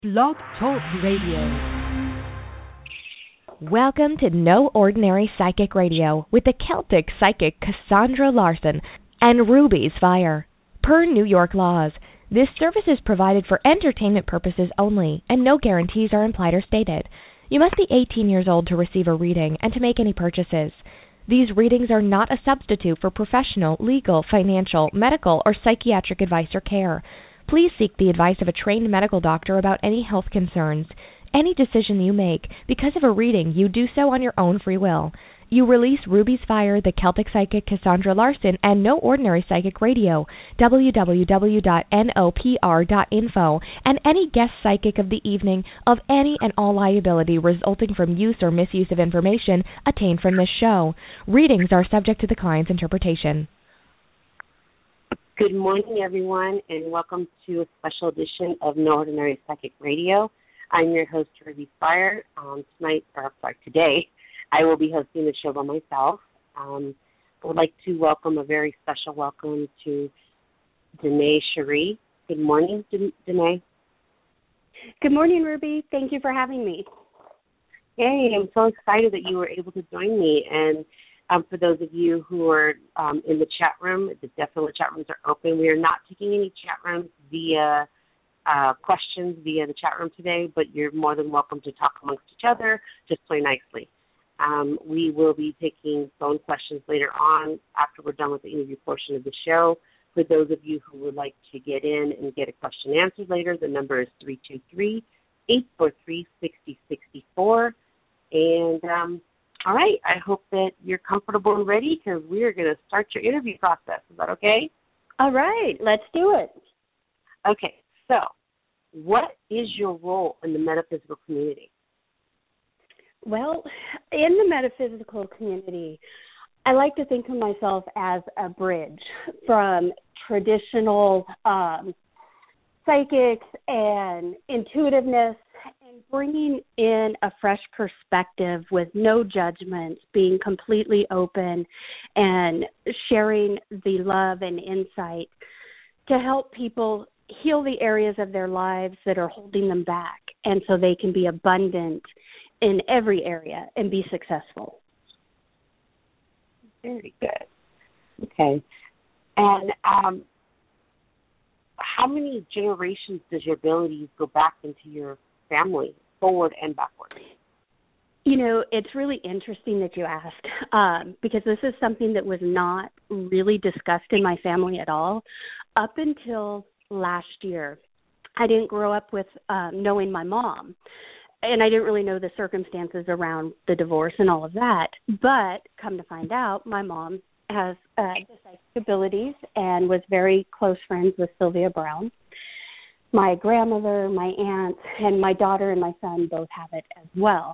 Blog Talk Radio. Welcome to No Ordinary Psychic Radio with the Celtic psychic Cassandra Larson and Ruby's Fire. Per New York laws, this service is provided for entertainment purposes only, and no guarantees are implied or stated. You must be 18 years old to receive a reading and to make any purchases. These readings are not a substitute for professional, legal, financial, medical, or psychiatric advice or care. Please seek the advice of a trained medical doctor about any health concerns. Any decision you make because of a reading, you do so on your own free will. You release Ruby's Fire, the Celtic psychic Cassandra Larson, and No Ordinary Psychic Radio, www.nopr.info, and any guest psychic of the evening of any and all liability resulting from use or misuse of information attained from this show. Readings are subject to the client's interpretation. Good morning, everyone, and welcome to a special edition of No Ordinary Psychic Radio. I'm your host, Ruby Fire. Today, I will be hosting the show by myself. I would like to welcome a very special welcome to Danae Cherie. Good morning, Danae. Good morning, Ruby. Thank you for having me. Hey, I'm so excited that you were able to join me. And for those of you who are in the chat room, the chat rooms are open. We are not taking any chat rooms via questions via the chat room today, but you're more than welcome to talk amongst each other, just play nicely. We will be taking phone questions later on after we're done with the interview portion of the show. For those of you who would like to get in and get a question answered later, the number is 323-843-6064. And all right, I hope that you're comfortable and ready because we are going to start your interview process. Is that okay? All right, let's do it. Okay, so what is your role in the metaphysical community? Well, in the metaphysical community, I like to think of myself as a bridge from traditional psychics and intuitiveness and bringing in a fresh perspective with no judgment, being completely open and sharing the love and insight to help people heal the areas of their lives that are holding them back, and so they can be abundant in every area and be successful. Very good. Okay. And how many generations does your abilities go back into your family, forward and backward? You know, it's really interesting that you asked because this is something that was not really discussed in my family at all up until last year. I didn't grow up with knowing my mom, and I didn't really know the circumstances around the divorce and all of that. But come to find out, my mom has the psychic abilities and was very close friends with Sylvia Brown. My grandmother, my aunt, and my daughter and my son both have it as well.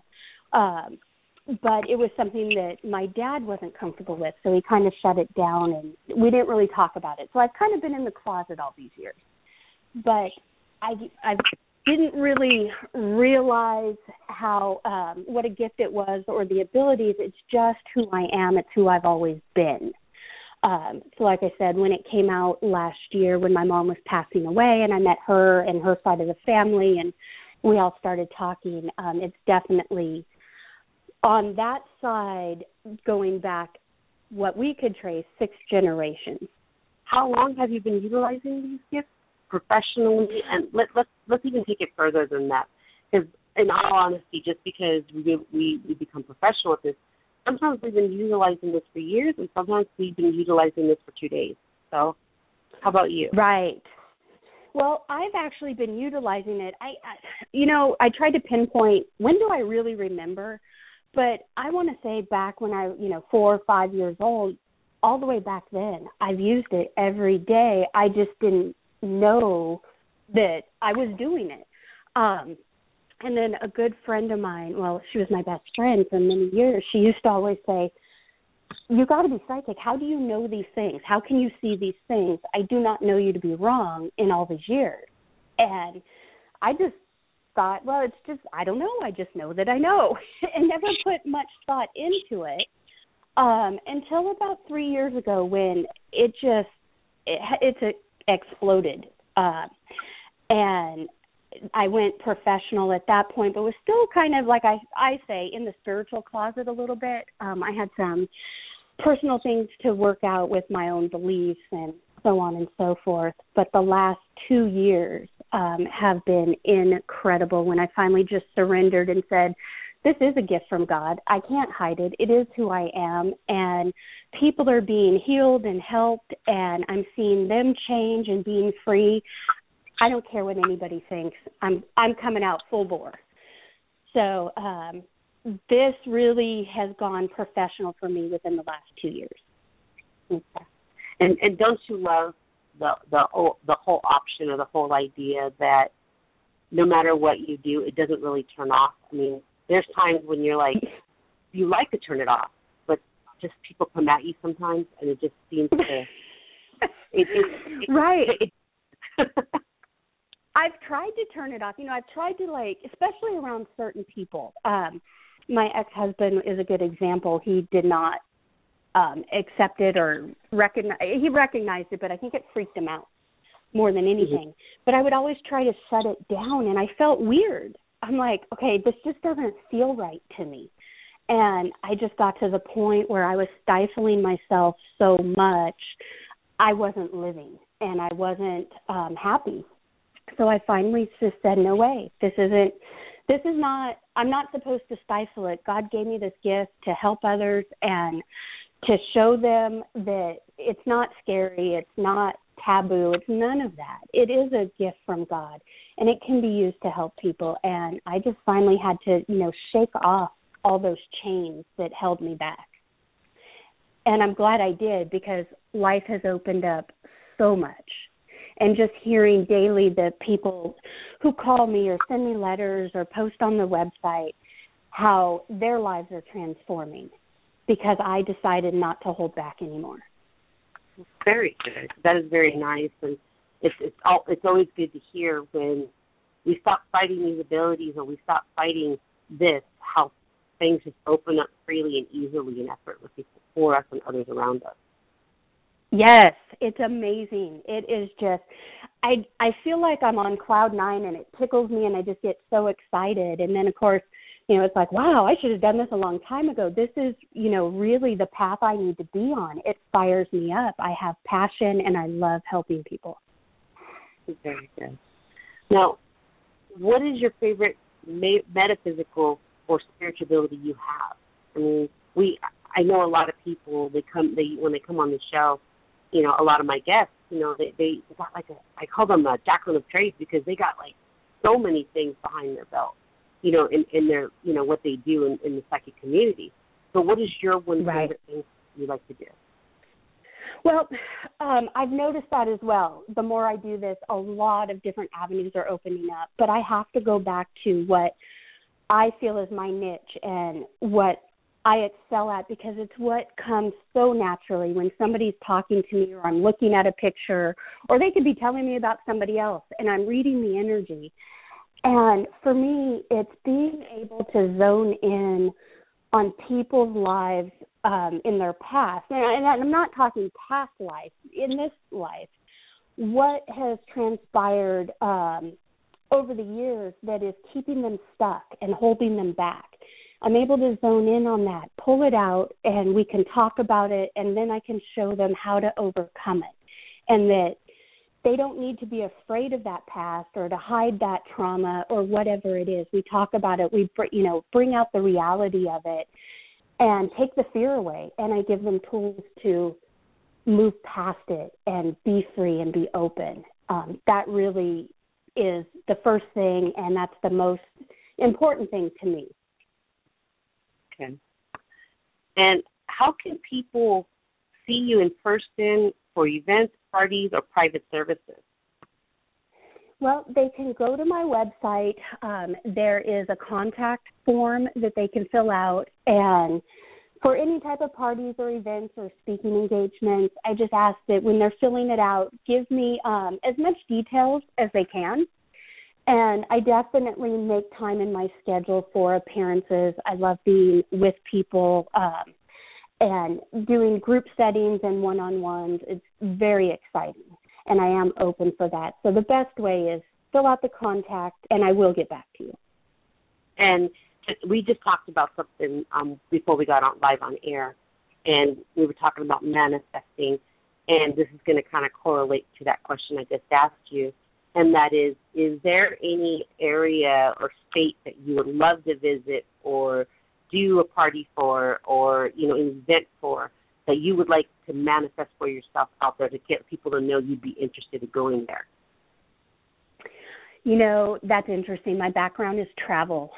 But it was something that my dad wasn't comfortable with, so he kind of shut it down, and we didn't really talk about it. So I've kind of been in the closet all these years. But I didn't really realize how what a gift it was or the abilities. It's just who I am. It's who I've always been. So like I said, when it came out last year when my mom was passing away and I met her and her side of the family and we all started talking, it's definitely on that side going back what we could trace 6 generations. How long have you been utilizing these gifts professionally? And let's even take it further than that. Because in all honesty, just because we become professional at this, sometimes we've been utilizing this for years, and sometimes we've been utilizing this for 2 days. So how about you? Right. Well, I've actually been utilizing it. I tried to pinpoint when do I really remember, but I want to say back when I, 4 or 5 years old, all the way back then, I've used it every day. I just didn't know that I was doing it. And then a good friend of mine, well, she was my best friend for many years, she used to always say, you got to be psychic. How do you know these things? How can you see these things? I do not know you to be wrong in all these years. And I just thought, well, it's just, I don't know. I just know that I know and never put much thought into it until about 3 years ago when it's exploded. And I went professional at that point, but was still kind of, like I say, in the spiritual closet a little bit. I had some personal things to work out with my own beliefs and so on and so forth. But the last 2 years have been incredible when I finally just surrendered and said, this is a gift from God. I can't hide it. It is who I am. And people are being healed and helped, and I'm seeing them change and being free. I don't care what anybody thinks. I'm coming out full bore. So this really has gone professional for me within the last 2 years. Okay. And don't you love the whole option or the whole idea that no matter what you do, it doesn't really turn off? I mean, there's times when you're like, you like to turn it off, but just people come at you sometimes, and it just seems to. Right. I've tried to turn it off. I've tried to, especially around certain people. My ex-husband is a good example. He did not accept it or recognize. He recognized it, but I think it freaked him out more than anything. Mm-hmm. But I would always try to shut it down, and I felt weird. I'm like, okay, this just doesn't feel right to me. And I just got to the point where I was stifling myself so much, I wasn't living, and I wasn't happy. So I finally just said, no way, I'm not supposed to stifle it. God gave me this gift to help others and to show them that it's not scary, it's not taboo, it's none of that. It is a gift from God, and it can be used to help people. And I just finally had to, shake off all those chains that held me back. And I'm glad I did, because life has opened up so much. And just hearing daily the people who call me or send me letters or post on the website how their lives are transforming because I decided not to hold back anymore. Very good. That is very nice, and it's always good to hear when we stop fighting these abilities or we stop fighting this, how things just open up freely and easily and effortlessly for us and others around us. Yes, it's amazing. It is just, I feel like I'm on cloud nine, and it tickles me, and I just get so excited. And then, of course, it's like, wow, I should have done this a long time ago. This is, really the path I need to be on. It fires me up. I have passion, and I love helping people. Very good. Now, what is your favorite metaphysical or spiritual ability you have? I mean, I know a lot of people, when they come on the show, a lot of my guests, they got I call them a Jacqueline of trades, because they got so many things behind their belt, in their, what they do in the psychic community. So what is your one favorite thing you like to do? Well, I've noticed that as well. The more I do this, a lot of different avenues are opening up, but I have to go back to what I feel is my niche and what I excel at, because it's what comes so naturally when somebody's talking to me, or I'm looking at a picture, or they could be telling me about somebody else, and I'm reading the energy. And for me, it's being able to zone in on people's lives in their past. And I'm not talking past life, in this life. What has transpired over the years that is keeping them stuck and holding them back? I'm able to zone in on that, pull it out, and we can talk about it, and then I can show them how to overcome it, and that they don't need to be afraid of that past or to hide that trauma or whatever it is. We talk about it. We bring out the reality of it and take the fear away, and I give them tools to move past it and be free and be open. That really is the first thing, and that's the most important thing to me. Okay. And how can people see you in person for events, parties, or private services? Well, they can go to my website. There is a contact form that they can fill out. And for any type of parties or events or speaking engagements, I just ask that when they're filling it out, give me as much details as they can. And I definitely make time in my schedule for appearances. I love being with people and doing group settings and one-on-ones. It's very exciting, and I am open for that. So the best way is fill out the contact, and I will get back to you. And we just talked about something before we got on live on air, and we were talking about manifesting, and this is going to kind of correlate to that question I just asked you, and that is there any area or state that you would love to visit or do a party for or, you know, an event for that you would like to manifest for yourself out there to get people to know you'd be interested in going there? You know, that's interesting. My background is travel,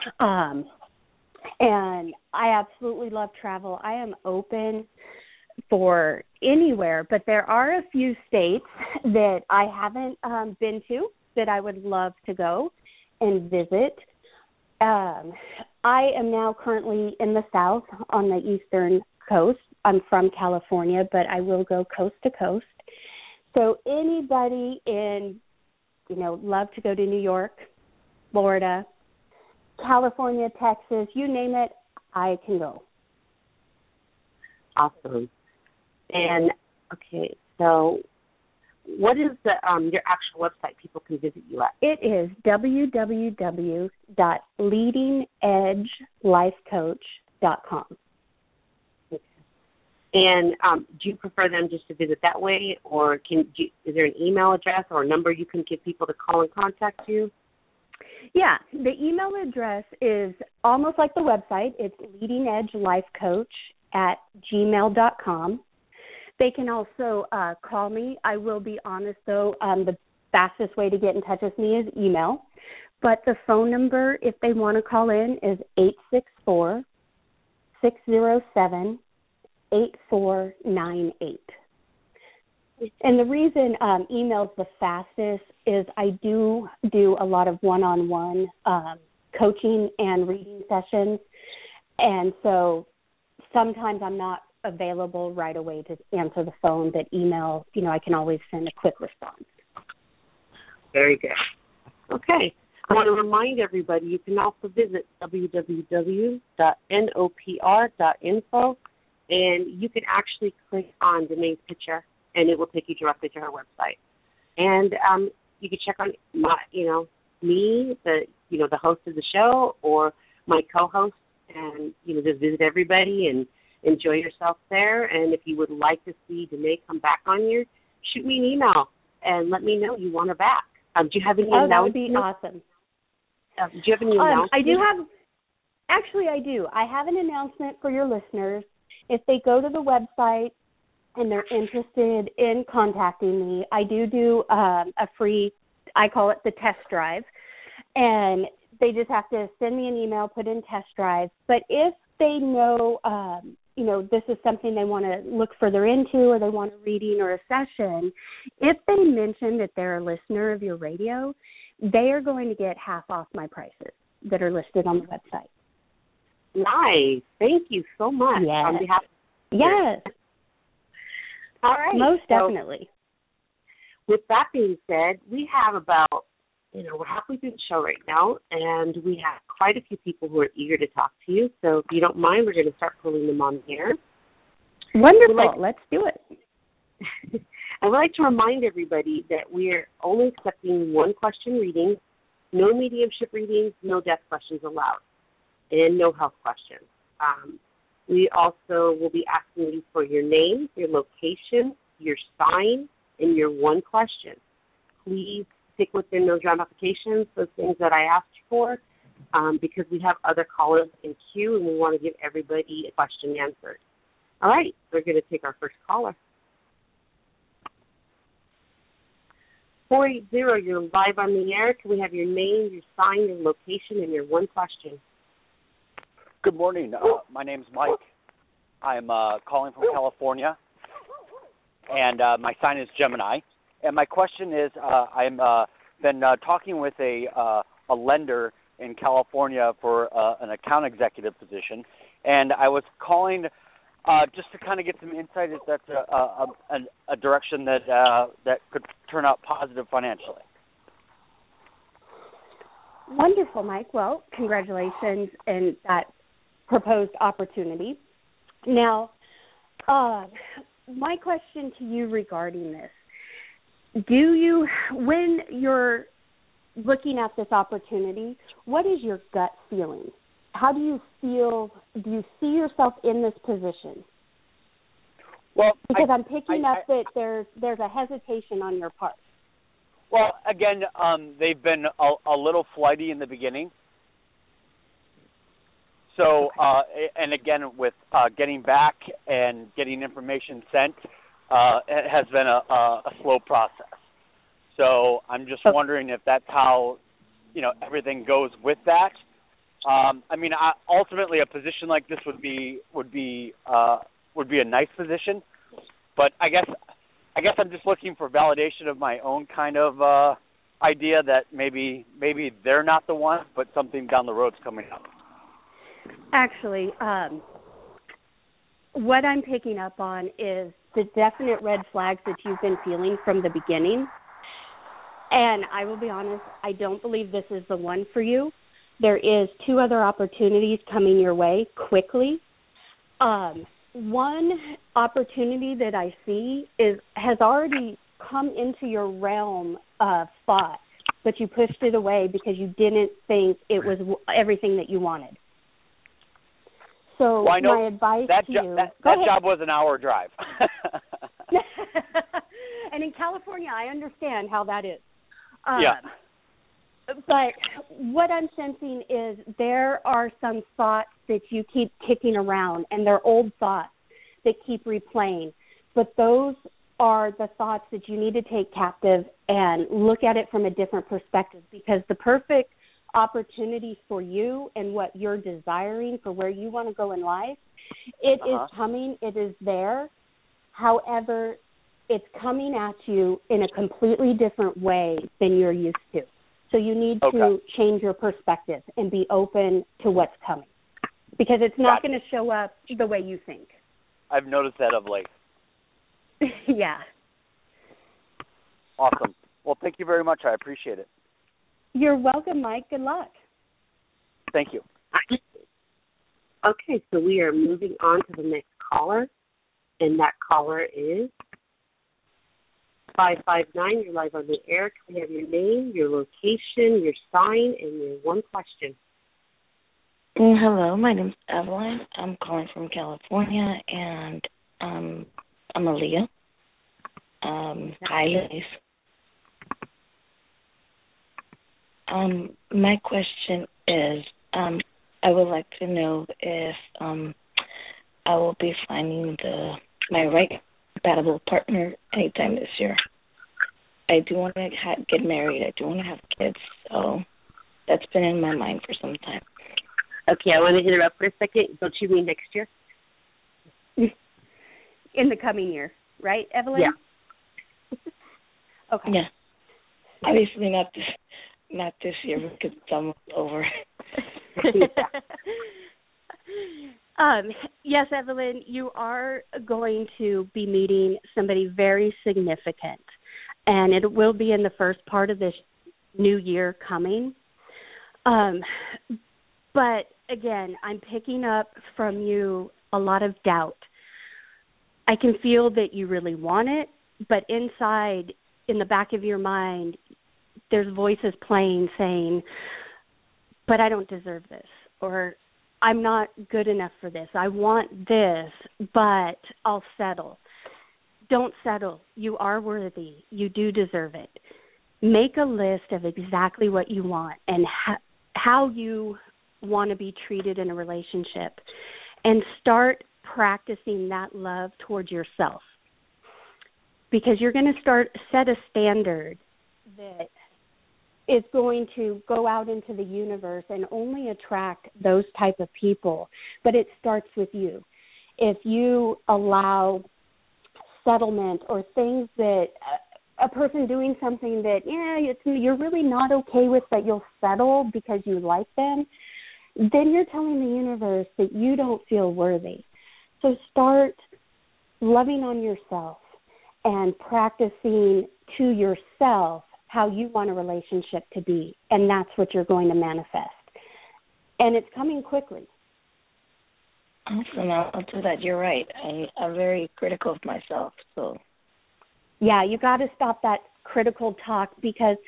and I absolutely love travel. I am open for anywhere, but there are a few states that I haven't been to that I would love to go and visit. I am now currently in the South on the Eastern Coast. I'm from California, but I will go coast to coast. So anybody in, you know, love to go to New York, Florida, California, Texas, you name it, I can go. Awesome. And, okay, so what is the your actual website people can visit you at? It is www.leadingedgelifecoach.com. Okay. And do you prefer them just to visit that way, or is there an email address or a number you can give people to call and contact you? Yeah, the email address is almost like the website. It's leadingedgelifecoach@gmail.com. They can also call me. I will be honest, though, the fastest way to get in touch with me is email. But the phone number, if they want to call in, is 864-607-8498. And the reason email's the fastest is I do a lot of one-on-one coaching and reading sessions. And so sometimes I'm not available right away to answer the phone, but email, you know, I can always send a quick response. Very good. Okay. I want to remind everybody you can also visit www.nopr.info, and you can actually click on Danae's picture, and it will take you directly to her website. And you can check on me, the host of the show, or my co-host, and just visit everybody and enjoy yourself there. And if you would like to see Danae come back on here, shoot me an email and let me know you want her back. Do you have any announcements? That would be awesome. Do you have any announcements? I do. I have an announcement for your listeners. If they go to the website and they're interested in contacting me, I do a free, I call it the test drive, and they just have to send me an email, put in test drive. But if they know, this is something they want to look further into, or they want a reading or a session, if they mention that they're a listener of your radio, they are going to get half off my prices that are listed on the website. Nice. Thank you so much. Yes. On behalf of Yes. All right. Most definitely. With that being said, we have about, we're halfway through the show right now, and we have quite a few people who are eager to talk to you. So if you don't mind, we're going to start pulling them on the air. Wonderful. Let's do it. I would like to remind everybody that we're only accepting one question readings, no mediumship readings, no death questions allowed, and no health questions. We also will be asking you for your name, your location, your sign, and your one question. Please stick within those ramifications, those things that I asked you for, because we have other callers in queue, and we want to give everybody a question answered. All right, we're going to take our first caller. 480, you're live on the air. Can we have your name, your sign, your location, and your one question? Good morning. My name's Mike. I'm calling from California, and my sign is Gemini. And my question is, I'm been talking with a lender in California for an account executive position, and I was calling just to kind of get some insight if that's a direction that could turn out positive financially. Wonderful, Mike. Well, congratulations in that proposed opportunity. Now, my question to you regarding this, when you're looking at this opportunity, what is your gut feeling? How do you feel? Do you see yourself in this position? Well, because I'm picking up that there's a hesitation on your part. Well, again, they've been a little flighty in the beginning. So, and again, with getting back and getting information sent, it has been a slow process. So I'm just wondering if that's how, everything goes with that. I mean, ultimately, a position like this would be a nice position, but I guess I'm just looking for validation of my own kind of idea that maybe they're not the one, but something down the road's coming up. Actually, what I'm picking up on is the definite red flags that you've been feeling from the beginning. And I will be honest, I don't believe this is the one for you. There is 2 other opportunities coming your way quickly. One opportunity that I see has already come into your realm of thought, but you pushed it away because you didn't think it was everything that you wanted. So my advice to you... That job was an hour drive. And in California, I understand how that is. Yeah. But what I'm sensing is there are some thoughts that you keep kicking around, and they're old thoughts that keep replaying. But those are the thoughts that you need to take captive and look at it from a different perspective, because the perfect opportunity for you and what you're desiring for where you want to go in life, it is coming, it is there. However, it's coming at you in a completely different way than you're used to. So you need to change your perspective and be open to what's coming, because it's not going to show up the way you think. I've noticed that of late. Yeah. Awesome. Well, thank you very much. I appreciate it. You're welcome, Mike. Good luck. Thank you. Okay, so we are moving on to the next caller, and that caller is 559. You're live on the air. Can we have your name, your location, your sign, and your one question? Hello, my name's Evelyn. I'm calling from California, and I'm a Leo. Hi, ladies. My question is, I would like to know if I will be finding my right compatible partner anytime this year. I do want to get married. I do want to have kids, so that's been in my mind for some time. Okay, I want to interrupt for a second. Don't you mean next year? In the coming year, right, Evelyn? Yeah. Okay. Yeah. Obviously not this year, because it's almost over. Yes, Evelyn, you are going to be meeting somebody very significant, and it will be in the first part of this new year coming. But again, I'm picking up from you a lot of doubt. I can feel that you really want it, but inside, in the back of your mind, there's voices playing saying, but I don't deserve this, or I'm not good enough for this. I want this, but I'll settle. Don't settle. You are worthy. You do deserve it. Make a list of exactly what you want and how you want to be treated in a relationship, and start practicing that love towards yourself, because you're going to set a standard that is going to go out into the universe and only attract those type of people. But it starts with you. If you allow settlement or things that a person doing something that you're really not okay with, but you'll settle because you like them, then you're telling the universe that you don't feel worthy. So start loving on yourself and practicing to yourself how you want a relationship to be, and that's what you're going to manifest. And it's coming quickly. Awesome. I'll do that. You're right. I'm very critical of myself. So. Yeah, you got to stop that critical talk, because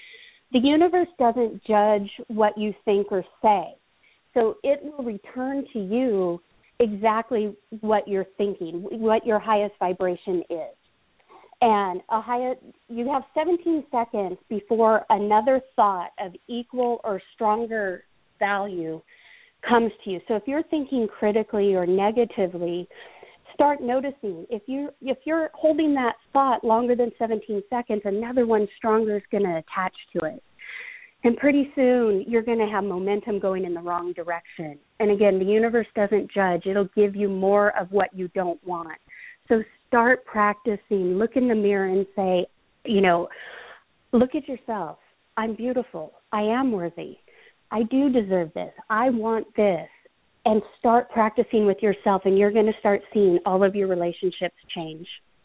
The universe doesn't judge what you think or say. So it will return to you exactly what you're thinking, what your highest vibration is. And you have 17 seconds before another thought of equal or stronger value comes to you. So if you're thinking critically or negatively, start noticing. If you're holding that thought longer than 17 seconds, another one stronger is going to attach to it. And pretty soon, you're going to have momentum going in the wrong direction. And again, the universe doesn't judge. It'll give you more of what you don't want. So start practicing. Look in the mirror and say, look at yourself. I'm beautiful. I am worthy. I do deserve this. I want this. And start practicing with yourself, and you're going to start seeing all of your relationships change.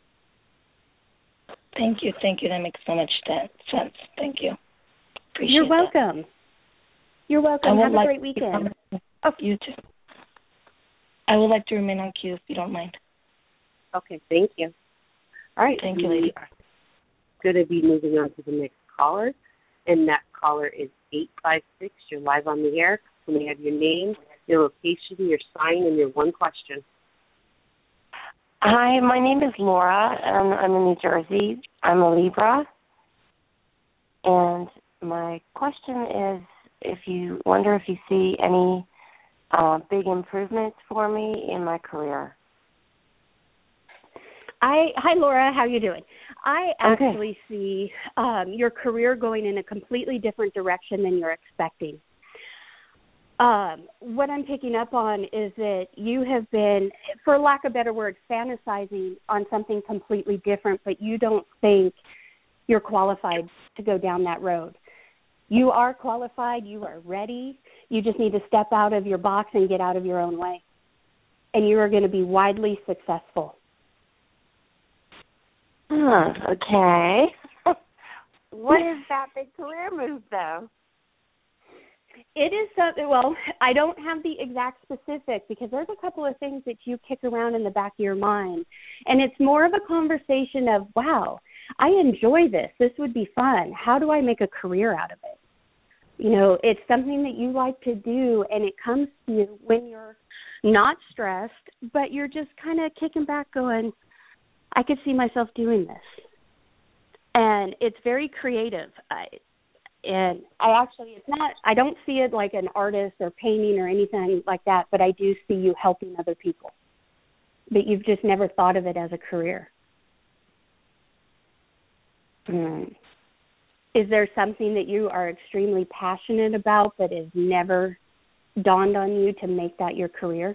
Thank you. That makes so much sense. Thank you. Appreciate You're welcome. That. You're welcome. Have a great weekend. You too. I would like to remain on queue if you don't mind. Okay, thank you. All right. Thank you, lady. Going to be moving on to the next caller, and that caller is 856. You're live on the air. Let me have your name, your location, your sign, and your one question. Hi, my name is Laura, and I'm in New Jersey. I'm a Libra. And my question is, if you see any big improvements for me in my career. Hi, Laura. How are you doing? I actually see your career going in a completely different direction than you're expecting. What I'm picking up on is that you have been, for lack of a better word, fantasizing on something completely different, but you don't think you're qualified to go down that road. You are qualified. You are ready. You just need to step out of your box and get out of your own way. And you are going to be widely successful. Okay. What is that big career move, though? It is something, well, I don't have the exact specific because there's a couple of things that you kick around in the back of your mind. And it's more of a conversation of, wow, I enjoy this. This would be fun. How do I make a career out of it? It's something that you like to do, and it comes to you when you're not stressed, but you're just kind of kicking back going, I could see myself doing this. And it's very creative. I don't see it like an artist or painting or anything like that, but I do see you helping other people. But you've just never thought of it as a career. Is there something that you are extremely passionate about that has never dawned on you to make that your career?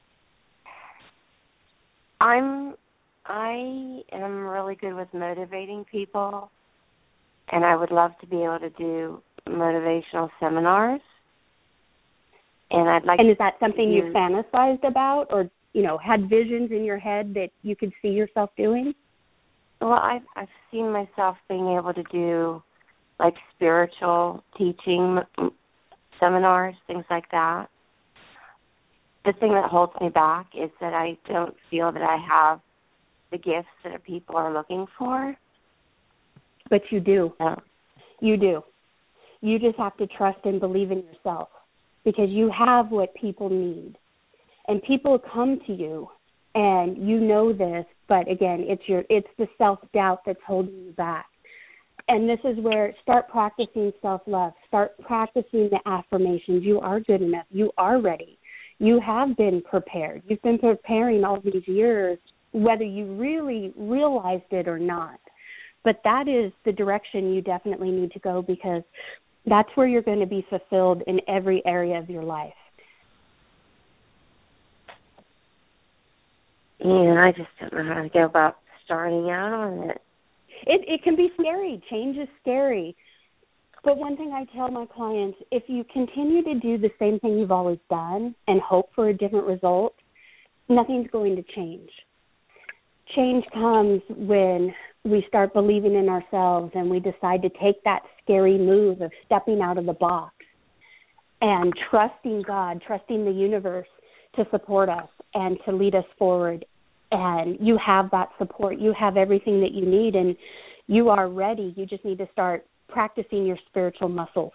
I am really good with motivating people, and I would love to be able to do motivational seminars. And I'd like. And is that something you fantasized about, or had visions in your head that you could see yourself doing? Well, I've seen myself being able to do like spiritual teaching seminars, things like that. The thing that holds me back is that I don't feel that I have the gifts that people are looking for. But you do. Yeah. You do. You just have to trust and believe in yourself because you have what people need. And people come to you, and you know this, but again, it's the self-doubt that's holding you back. And this is where start practicing self-love. Start practicing the affirmations. You are good enough. You are ready. You have been prepared. You've been preparing all these years, whether you really realized it or not. But that is the direction you definitely need to go because that's where you're going to be fulfilled in every area of your life. Yeah, I just don't know how to go about starting out on it. It can be scary. Change is scary. But one thing I tell my clients, if you continue to do the same thing you've always done and hope for a different result, nothing's going to change. Change comes when we start believing in ourselves and we decide to take that scary move of stepping out of the box and trusting God, trusting the universe to support us and to lead us forward. And you have that support. You have everything that you need, and you are ready. You just need to start practicing your spiritual muscles.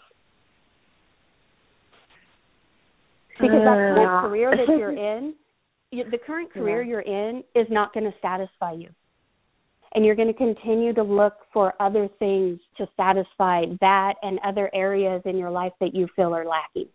Because that current career that you're in, the current career you're in is not going to satisfy you. And you're going to continue to look for other things to satisfy that and other areas in your life that you feel are lacking.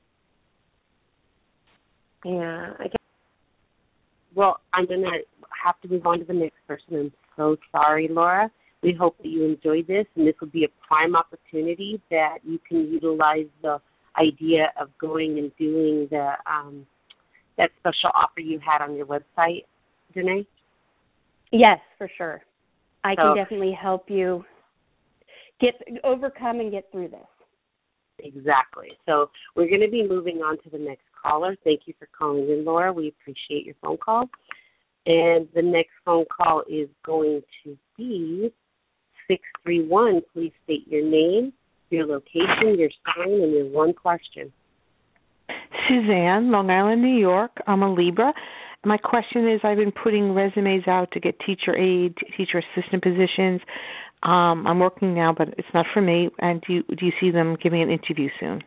Yeah. Well, I'm going to have to move on to the next person. I'm so sorry, Laura. We hope that you enjoyed this, and this will be a prime opportunity that you can utilize the idea of going and doing the that special offer you had on your website, Danae? Yes, for sure. I can definitely help you overcome and get through this. Exactly. So we're going to be moving on to the next caller. Thank you for calling in, Laura. We appreciate your phone call. And the next phone call is going to be 631. Please state your name, your location, your sign, and your one question. Suzanne, Long Island, New York. I'm a Libra. My question is, I've been putting resumes out to get teacher aide, teacher assistant positions. I'm working now, but it's not for me. And do you see them giving an interview soon?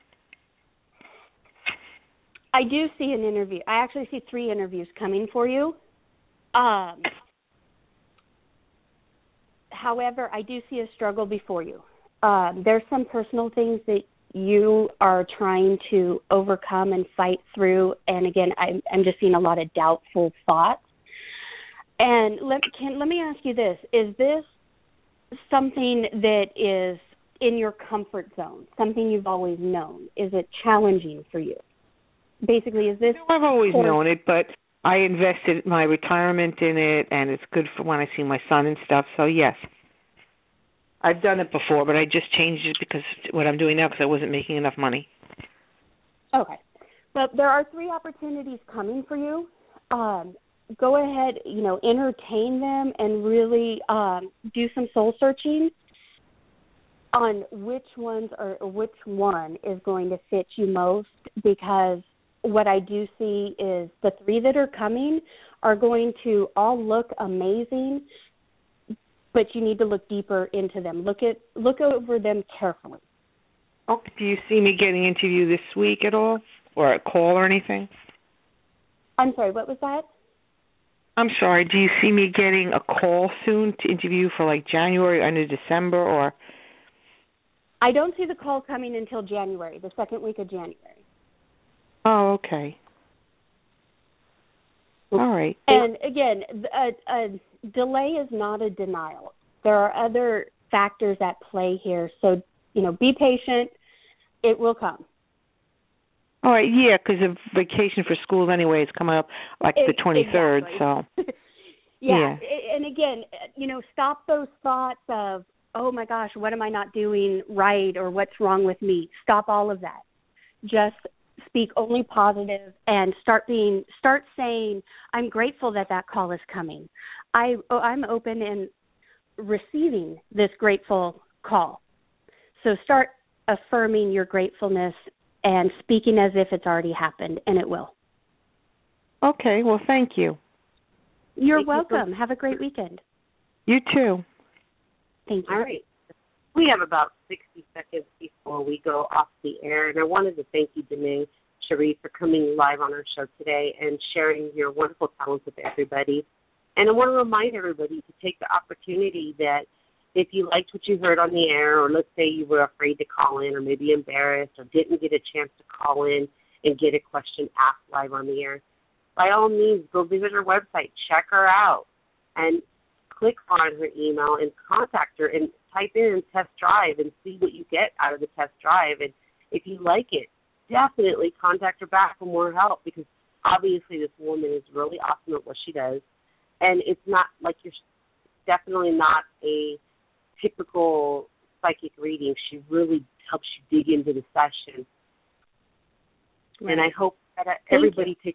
I do see an interview. I actually see 3 interviews coming for you. However, I do see a struggle before you. There's some personal things that you are trying to overcome and fight through. And again, I'm just seeing a lot of doubtful thoughts. And let me ask you this. Is this something that is in your comfort zone, something you've always known? Is it challenging for you? Basically, is this... No, I've always known it, but I invested my retirement in it, and it's good for when I see my son and stuff. So, yes. I've done it before, but I just changed it because what I'm doing now because I wasn't making enough money. Okay. Well, there are 3 opportunities coming for you. Go ahead, entertain them and really do some soul searching on which one is going to fit you most, because what I do see is the 3 that are coming are going to all look amazing, but you need to look deeper into them. Look over them carefully. Oh, do you see me getting an interview this week at all, or a call or anything? I'm sorry, what was that? I'm sorry, do you see me getting a call soon to interview for like January or end of December, or? I don't see the call coming until January, the second week of January. Oh, okay. All right. And again, a delay is not a denial. There are other factors at play here. So, be patient. It will come. All right, yeah, because the vacation for schools anyway is coming up like the 23rd, exactly. So. Yeah, and again, stop those thoughts of, oh my gosh, what am I not doing right, or what's wrong with me? Stop all of that. Just speak only positive and start saying, I'm grateful that call is coming. I'm open and receiving this grateful call. So start affirming your gratefulness and speaking as if it's already happened, and it will. Okay, well, thank you. You're welcome. Have a great weekend. You too. Thank you. All right. We have about 60 seconds before we go off the air, and I wanted to thank you, Danae Cherie, for coming live on our show today and sharing your wonderful talents with everybody. And I want to remind everybody to take the opportunity that if you liked what you heard on the air, or let's say you were afraid to call in or maybe embarrassed or didn't get a chance to call in and get a question asked live on the air, by all means, go visit her website, check her out, and click on her email and contact her and type in test drive and see what you get out of the test drive. And if you like it, definitely contact her back for more help, because obviously this woman is really awesome at what she does. And it's not like definitely not a typical psychic reading. She really helps you dig into the session. Right. And I hope that everybody takes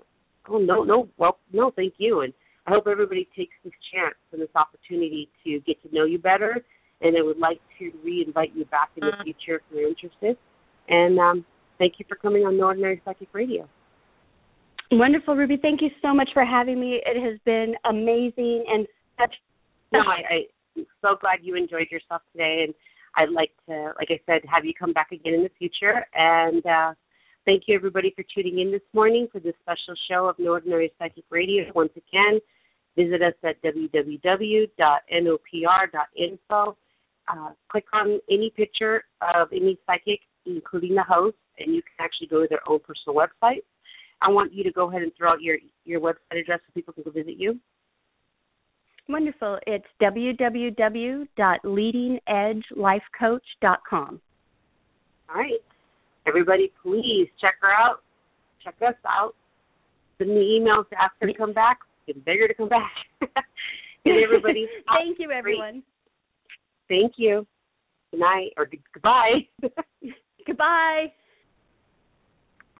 thank you. And I hope everybody takes this chance and this opportunity to get to know you better. And I would like to re-invite you back in the future if you're interested. And thank you for coming on No Ordinary Psychic Radio. Wonderful, Ruby. Thank you so much for having me. It has been amazing and such. I'm so glad you enjoyed yourself today. And I'd like to, like I said, have you come back again in the future. And thank you, everybody, for tuning in this morning for this special show of No Ordinary Psychic Radio. Once again, visit us at www.nopr.info. Click on any picture of any psychic, including the host, and you can actually go to their own personal website. I want you to go ahead and throw out your website address so people can go visit you. Wonderful. It's www.leadingedgelifecoach.com. All right. Everybody, please check her out. Check us out. Send me emails to ask her to come back. Get beg her to come back. And everybody. Thank you, everyone. Thank you. Good night or goodbye. Goodbye.